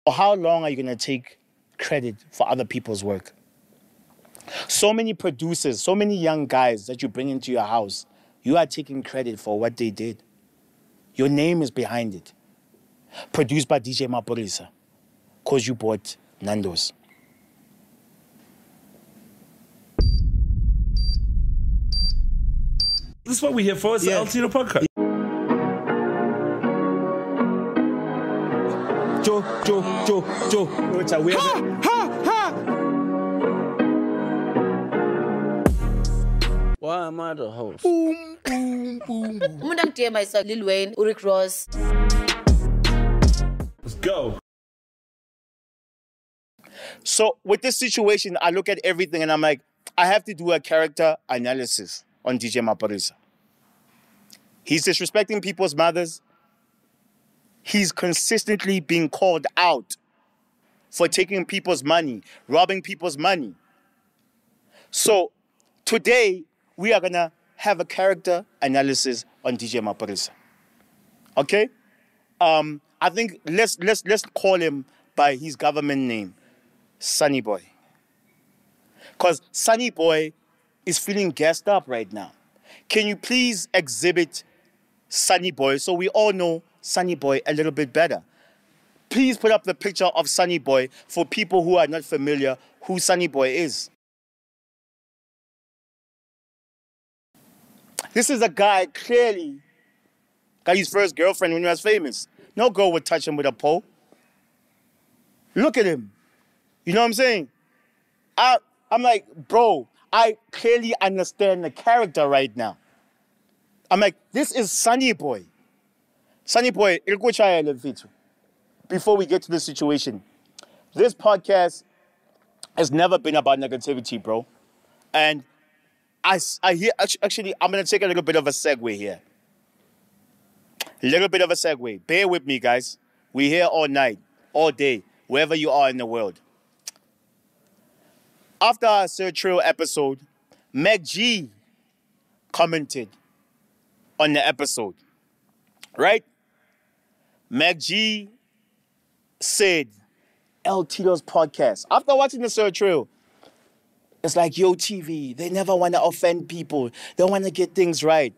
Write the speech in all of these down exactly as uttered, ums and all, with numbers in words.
Or how long are you going to take credit for other people's work? So many producers, so many young guys that you bring into your house, you are taking credit for what they did. Your name is behind it. Produced by D J Maphorisa, because you bought Nando's. This is what we're here for. It's Yeah. the Altino podcast. Joe, Joe, Joe, Joe. Which are weird. Ha, ha, ha. Why am I the host? Boom, boom, boom, boom. Umuntu angidie myself, Lil Wayne, Rick Ross. Let's go. So with this situation, I look at everything and I'm like, I have to do a character analysis on D J Maphorisa. He's disrespecting people's mothers. He's consistently being called out for taking people's money, robbing people's money. So today, we are going to have a character analysis on D J Maphorisa. Okay? Um, I think let's, let's, let's call him by his government name, Sunny Boy. Because Sunny Boy is feeling gassed up right now. Can you please exhibit Sunny Boy so we all know Sunny Boy a little bit better? Please put up the picture of Sunny Boy for people who are not familiar who Sunny Boy is. This is a guy clearly got his first girlfriend when he was famous. No girl would touch him with a pole. Look at him. You know what I'm saying? I, I'm like, bro, I clearly understand the character right now. I'm like, this is Sunny Boy. Sunny Boy, before we get to the situation, this podcast has never been about negativity, bro. And I, I hear, actually, I'm going to take a little bit of a segue here. A little bit of a segue. Bear with me, guys. We're here all night, all day, wherever you are in the world. After our Sir Trill episode, Meg G commented on the episode, right? Meg G said, El Tito's podcast. After watching the Sir Trill, it's like, yo, T V, they never want to offend people. They want to get things right.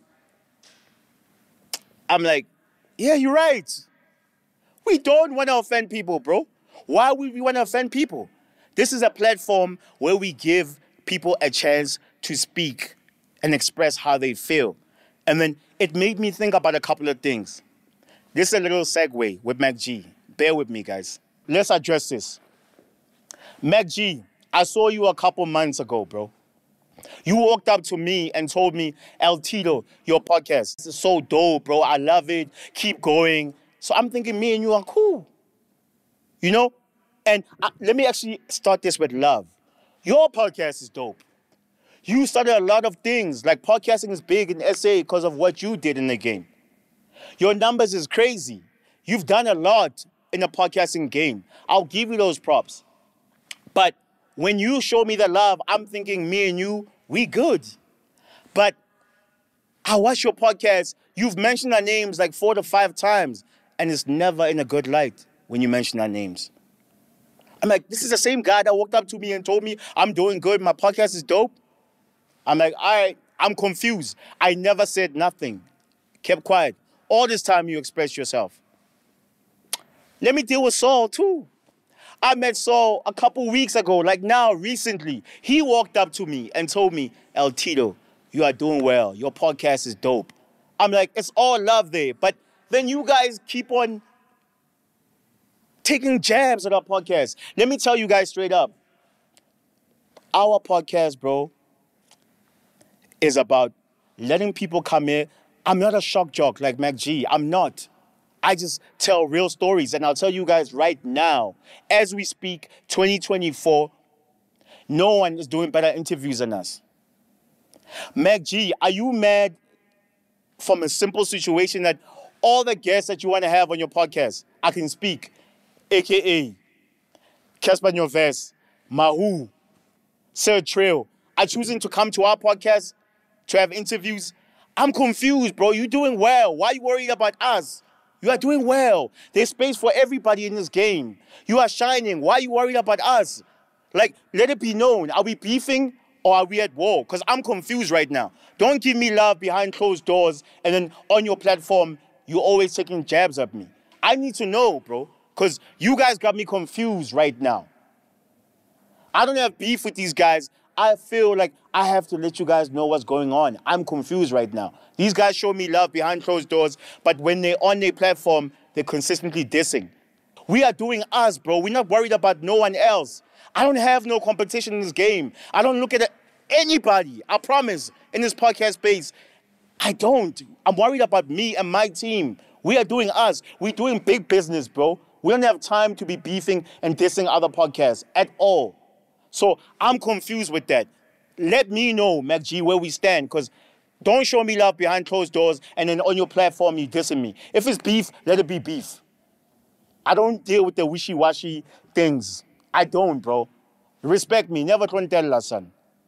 I'm like, yeah, you're right. We don't want to offend people, bro. Why would we want to offend people? This is a platform where we give people a chance to speak and express how they feel. And then it made me think about a couple of things. This is a little segue with Meg G. Bear with me, guys. Let's address this. Meg G, I saw you a couple months ago, bro. You walked up to me and told me, El Tito, your podcast, this is so dope, bro. I love it. Keep going. So I'm thinking me and you are cool. You know? And I, let me actually start this with love. Your podcast is dope. You started a lot of things. Like podcasting is big in S A because of what you did in the game. Your numbers is crazy. You've done a lot in the podcasting game. I'll give you those props. But when you show me the love, I'm thinking me and you, we good. But I watch your podcast. You've mentioned our names like four to five times, and it's never in a good light when you mention our names. I'm like, this is the same guy that walked up to me and told me I'm doing good, my podcast is dope. I'm like, all right, I'm confused. I never said nothing. Kept quiet. All this time you expressed yourself. Let me deal with Saul too. I met Saul a couple weeks ago, like now, recently. He walked up to me and told me, El Tito, you are doing well. Your podcast is dope. I'm like, it's all love there. But then you guys keep on taking jabs at our podcast. Let me tell you guys straight up. Our podcast, bro, is about letting people come here. I'm not a shock jock like Meg G. I'm not. I just tell real stories. And I'll tell you guys right now, as we speak, twenty twenty-four, no one is doing better interviews than us. Meg G, are you mad from a simple situation that all the guests that you want to have on your podcast, I can speak, a k a. Casper Nyovest, Mahu, Sir Trill, are choosing to come to our podcast to have interviews? I'm confused, bro. You're doing well. Why are you worried about us? You are doing well. There's space for everybody in this game. You are shining. Why are you worried about us? Like, let it be known. Are we beefing or are we at war? Because I'm confused right now. Don't give me love behind closed doors and then on your platform, you're always taking jabs at me. I need to know, bro, because you guys got me confused right now. I don't have beef with these guys. I feel like I have to let you guys know what's going on. I'm confused right now. These guys show me love behind closed doors, but when they're on their platform, they're consistently dissing. We are doing us, bro. We're not worried about no one else. I don't have no competition in this game. I don't look at anybody, I promise, in this podcast space. I don't. I'm worried about me and my team. We are doing us. We're doing big business, bro. We don't have time to be beefing and dissing other podcasts at all. So I'm confused with that. Let me know, Mac G, where we stand, because don't show me love behind closed doors and then on your platform you dissing me. If it's beef, let it be beef. I don't deal with the wishy-washy things. I don't, bro. Respect me. Never tell son.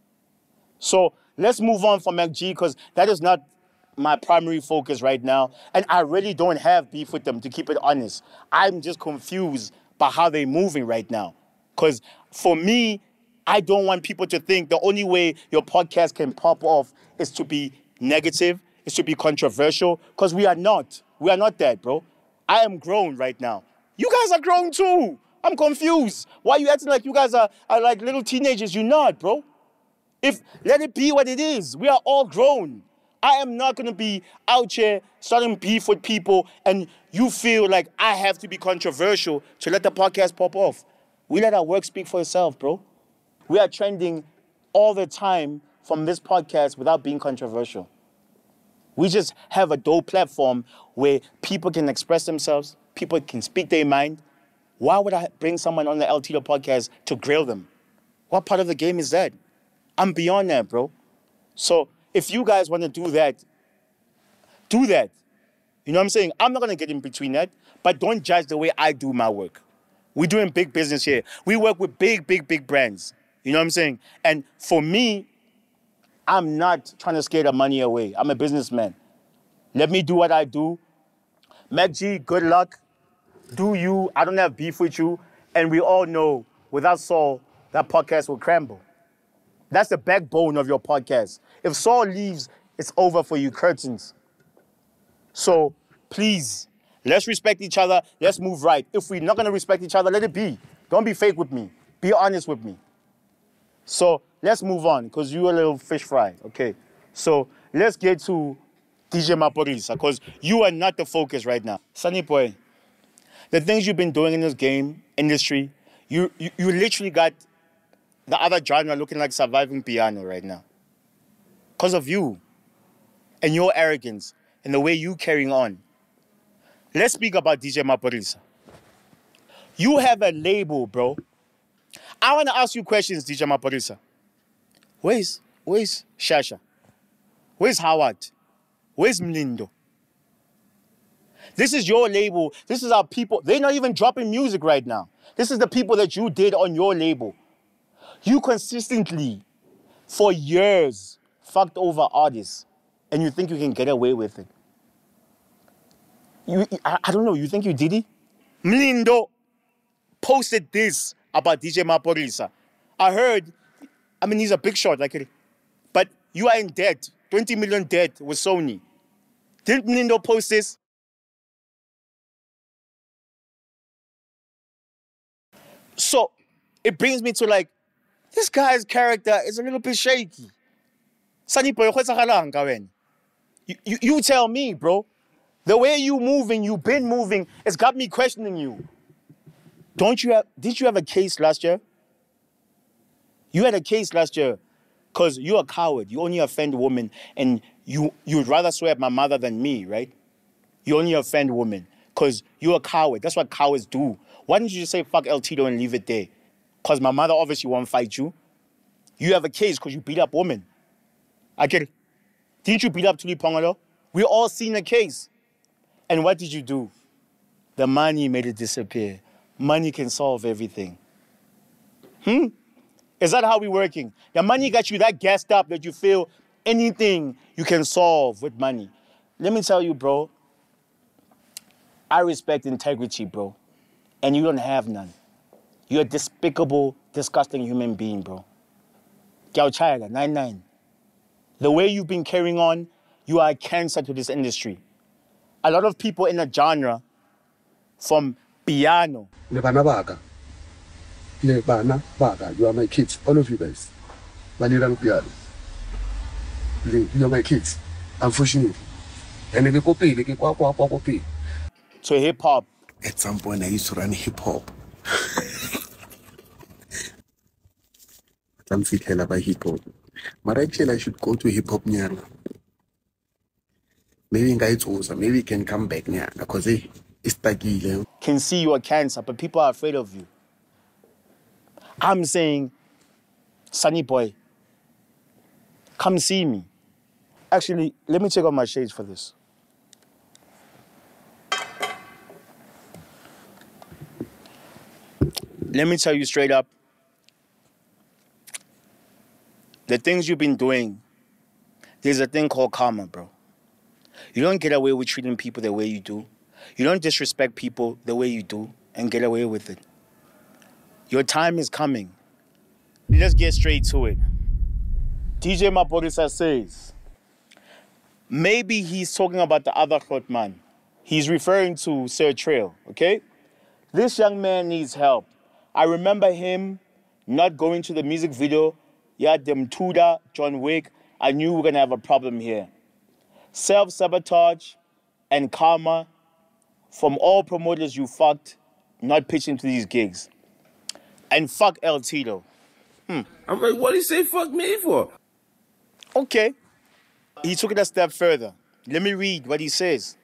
So let's move on from Mac G, because that is not my primary focus right now. And I really don't have beef with them, to keep it honest. I'm just confused by how they're moving right now. Because for me, I don't want people to think the only way your podcast can pop off is to be negative, is to be controversial, because we are not. We are not that, bro. I am grown right now. You guys are grown too. I'm confused. Why are you acting like you guys are, are like little teenagers? You're not, bro. If let it be what it is. We are all grown. I am not going to be out here starting beef with people and you feel like I have to be controversial to let the podcast pop off. We let our work speak for itself, bro. We are trending all the time from this podcast without being controversial. We just have a dope platform where people can express themselves, people can speak their mind. Why would I bring someone on the El Tito podcast to grill them? What part of the game is that? I'm beyond that, bro. So if you guys want to do that, do that. You know what I'm saying? I'm not going to get in between that, but don't judge the way I do my work. We're doing big business here. We work with big, big, big brands. You know what I'm saying? And for me, I'm not trying to scare the money away. I'm a businessman. Let me do what I do. Mac G, good luck. Do you. I don't have beef with you. And we all know without Saul, that podcast will crumble. That's the backbone of your podcast. If Saul leaves, it's over for you, curtains. So please, let's respect each other. Let's move right. If we're not going to respect each other, let it be. Don't be fake with me. Be honest with me. So let's move on, because you're a little fish fry, okay? So let's get to D J Maphorisa, because you are not the focus right now. Sunny boy, the things you've been doing in this game, industry, you, you, you literally got the other genre looking like Surviving Piano right now. Because of you and your arrogance and the way you carrying on. Let's speak about D J Maphorisa. You have a label, bro. I want to ask you questions, D J Maphorisa. Where's, where's Shasha? Where's Howard? Where's Mlindo? This is your label. This is our people. They're not even dropping music right now. This is the people that you did on your label. You consistently, for years, fucked over artists, and you think you can get away with it. You, I, I don't know, you think you did it? Mlindo posted this about D J Maphorisa. I heard, I mean, he's a big shot, like, but you are in debt, twenty million debt with Sony. Didn't Mlindo post this? So, it brings me to like, this guy's character is a little bit shaky. Sunny boy, you, you, you tell me, bro. The way you moving, you've been moving, it's got me questioning you. Don't you have, did you have a case last year? You had a case last year because you're a coward. You only offend women and you, you'd rather swear at my mother than me, right? You only offend women because you're a coward. That's what cowards do. Why didn't you just say fuck El Tito and leave it there? Because my mother obviously won't fight you. You have a case because you beat up women. I get it. Didn't you beat up Thuli Phongolo? We all seen the case. And what did you do? The money made it disappear. Money can solve everything. Hmm? Is that how we're working? The money got you that gassed up that you feel anything you can solve with money. Let me tell you, bro. I respect integrity, bro. And you don't have none. You're a despicable, disgusting human being, bro. Gyauchayaga, nine nine. The way you've been carrying on, you are a cancer to this industry. A lot of people in the genre, from piano. Le bana baka. Le bana baka. You are my kids. All of you guys. Banirang piano. You are my kids. Unfortunately. And if you copy, you can copy. So hip hop. At some point, I used to run hip hop. I'm thinking about hip hop. But actually, I should go to hip hop now. Maybe guys also, maybe you can come back now because it's tagile. Can see you are cancer, but people are afraid of you. I'm saying, Sunny Boy, come see me. Actually, let me take off my shades for this. Let me tell you straight up, the things you've been doing, there's a thing called karma, bro. You don't get away with treating people the way you do. You don't disrespect people the way you do and get away with it. Your time is coming. Let's get straight to it. D J Maphorisa says, maybe he's talking about the other hot man. He's referring to Sir Trail, okay? This young man needs help. I remember him not going to the music video. Yeah, them Tuda, John Wick. I knew we were going to have a problem here. Self-sabotage and karma from all promoters you fucked not pitching to these gigs. And fuck El Tito. Hmm. I'm like, what did he say fuck me for? Okay. He took it a step further. Let me read what he says.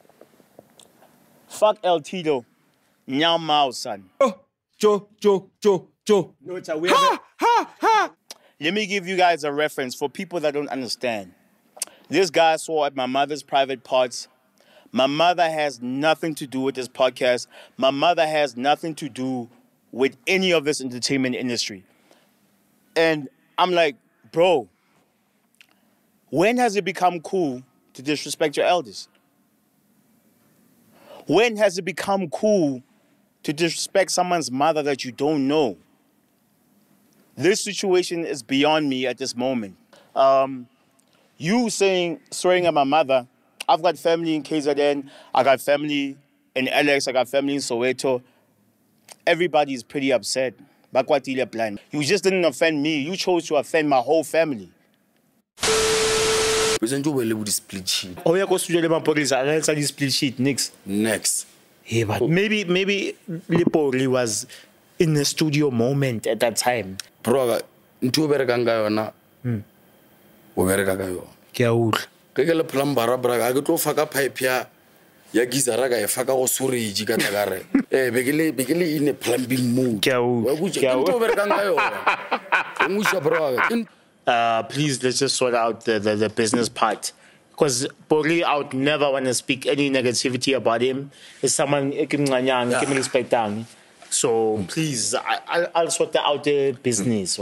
Fuck El Tito. Nyao Mao, son. Oh, Joe, Joe, Joe, Joe. No, it's a weird. Ha, ha, ha. Let me give you guys a reference for people that don't understand. This guy saw at my mother's private parts. My mother has nothing to do with this podcast. My mother has nothing to do with any of this entertainment industry. And I'm like, bro, when has it become cool to disrespect your elders? When has it become cool to disrespect someone's mother that you don't know? This situation is beyond me at this moment. Um, you saying, swearing at my mother, I've got family in K Z N, I got family in Alex, I got family in Soweto. Everybody's pretty upset. Bakwatile plan. You just didn't offend me. You chose to offend my whole family. Present you well with the split sheet. Oh yeah, go studio le Maphorisa. I got the split sheet next. Next. Yeah, but maybe maybe Lipoli was in the studio moment at that time. Bro, ntu bereka nga yona. Hmm. O bereka ka yona. Ke a utlwa. Ke ke le plumber bra ga ke tlo faka pipe ya ya gizara ga e faka go storage ka tagare. Eh begele begele in a plumbing mood. Ke a utlwa. Ke ntu bereka nga yona. Ngusha bro. Uh, please, let's just sort out the, the, the business part. Because Pori, I would never want to speak any negativity about him. It's someone I can respect. So please, I, I'll, I'll sort out the business.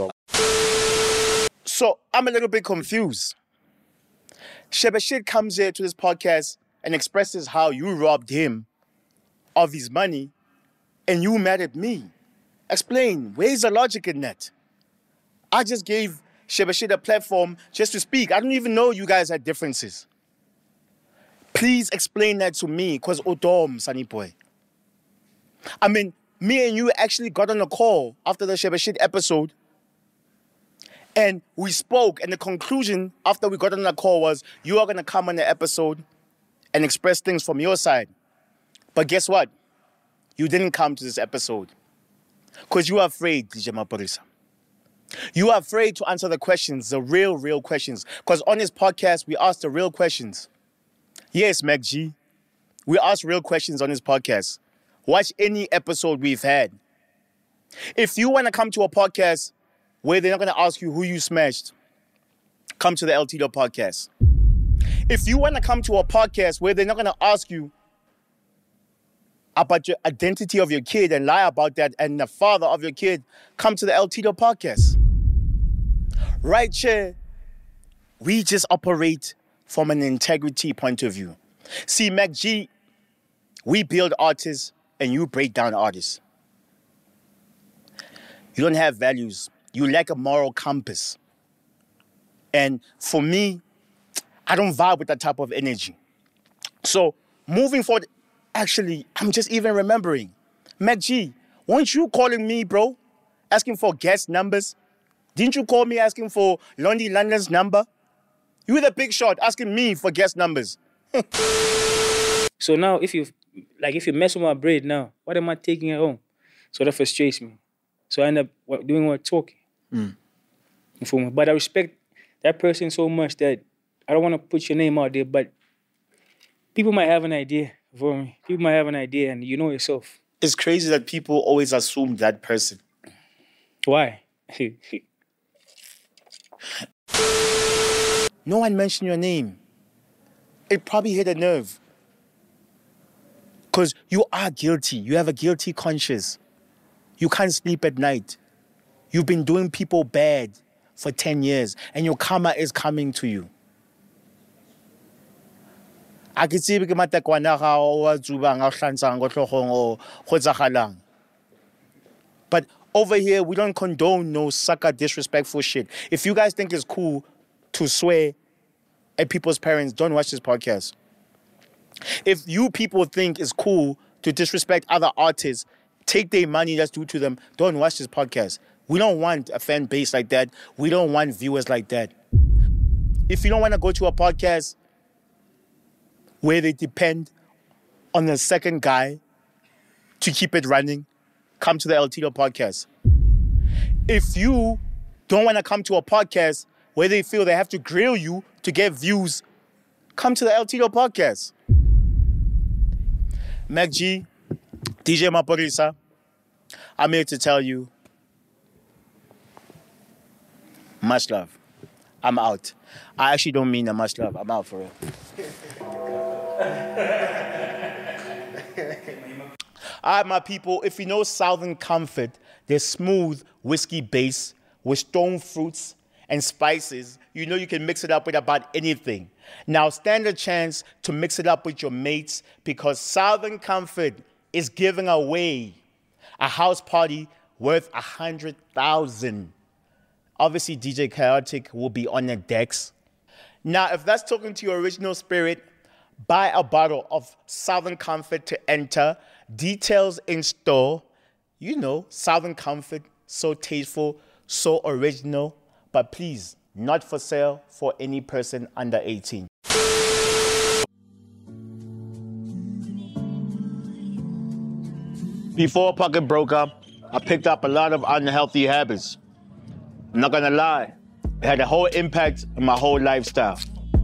So I'm a little bit confused. Shebeshit comes here to this podcast and expresses how you robbed him of his money and you mad at me. Explain, where's the logic in that? I just gave Shebeshit a platform just to speak. I don't even know you guys had differences. Please explain that to me, because Odom, Sunny Boy. I mean, me and you actually got on a call after the Shebeshit episode, and we spoke, and the conclusion after we got on the call was, you are going to come on the episode and express things from your side. But guess what? You didn't come to this episode, because you are afraid, D J Maphorisa. You are afraid to answer the questions, the real, real questions. Because on this podcast, we ask the real questions. Yes, Mac G, we ask real questions on this podcast. Watch any episode we've had. If you want to come to a podcast where they're not going to ask you who you smashed, come to the El Tito podcast. If you want to come to a podcast where they're not going to ask you about your identity of your kid and lie about that and the father of your kid, come to the El Tito podcast. Right here, we just operate from an integrity point of view. See, Mac G, We build artists and you break down artists. You don't have values. You lack a moral compass. And for me, I don't vibe with that type of energy. So moving forward, actually, I'm just even remembering. Mac G, weren't you calling me, bro, asking for guest numbers? Didn't you call me asking for Lonely London's number? You were the big shot asking me for guest numbers. So now, if you like, if you mess with my braid now, what am I taking at home? So that frustrates me. So I end up what, doing what talking. Mm. You feel me? But I respect that person so much that I don't want to put your name out there, but people might have an idea for me. People might have an idea, and you know yourself. It's crazy that people always assume that person. Why? No one mentioned your name. It probably hit a nerve. Because you are guilty. You have a guilty conscience. You can't sleep at night. You've been doing people bad for ten years, and your karma is coming to you. But over here, we don't condone no sucker disrespectful shit. If you guys think it's cool to swear at people's parents, don't watch this podcast. If you people think it's cool to disrespect other artists, take their money that's due to them, don't watch this podcast. We don't want a fan base like that. We don't want viewers like that. If you don't want to go to a podcast where they depend on the second guy to keep it running, come to the El Tito podcast. If you don't want to come to a podcast where they feel they have to grill you to get views, come to the El Tito podcast. Mac G, D J Maporisa, I'm here to tell you, much love. I'm out. I actually don't mean that much love. I'm out for real. All right, my people, if you know Southern Comfort, their smooth whiskey base with stone fruits and spices, you know you can mix it up with about anything. Now, stand a chance to mix it up with your mates because Southern Comfort is giving away a house party worth one hundred thousand dollars. Obviously, D J Chaotic will be on the decks. Now, if that's talking to your original spirit, buy a bottle of Southern Comfort to enter. Details in store. You know, Southern Comfort, so tasteful, so original, but please, not for sale for any person under eighteen. Before Pocket broke up, I picked up a lot of unhealthy habits. I'm not gonna lie, it had a whole impact on my whole lifestyle.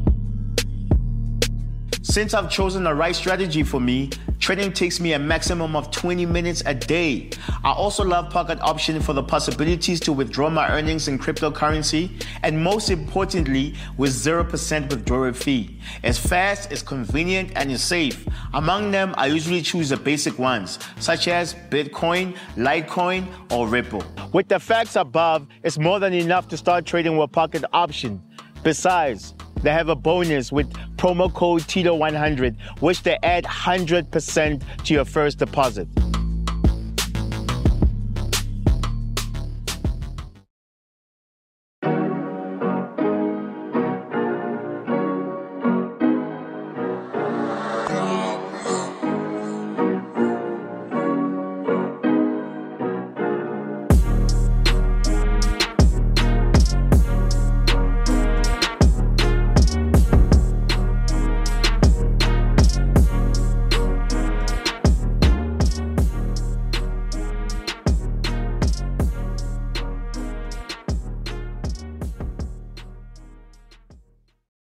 Since I've chosen the right strategy for me, trading takes me a maximum of twenty minutes a day. I also love Pocket Option for the possibilities to withdraw my earnings in cryptocurrency, and most importantly, with zero percent withdrawal fee. It's fast, it's convenient, and it's safe. Among them, I usually choose the basic ones, such as Bitcoin, Litecoin, or Ripple. With the facts above, it's more than enough to start trading with Pocket Option. Besides, they have a bonus with promo code Tito one hundred, which they add one hundred percent to your first deposit.